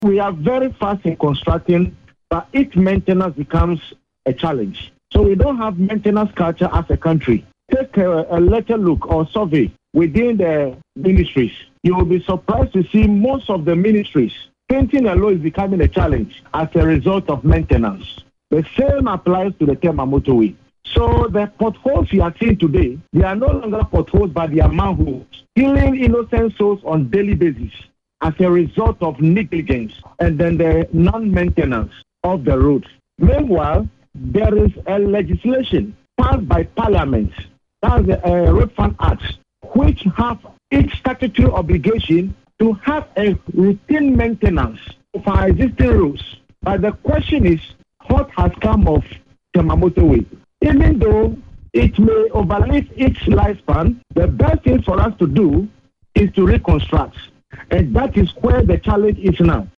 We are very fast in constructing, but its maintenance becomes a challenge. So we don't have maintenance culture as a country. Take a later look or survey within the ministries. You will be surprised to see most of the ministries, painting alone is becoming a challenge as a result of maintenance. The same applies to the Tema motorway. So the potholes you are seeing today, they are no longer potholes, but they are manholes, killing innocent souls on daily basis as a result of negligence and then the non-maintenance of the road. Meanwhile, there is a legislation passed by Parliament, that's the Road Fund Act, which have each statutory obligation to have a routine maintenance of our existing roads. But the question is, what has come of Tema motorway? Even though it may overlive its lifespan, the best thing for us to do is to reconstruct. And that is where the challenge is now.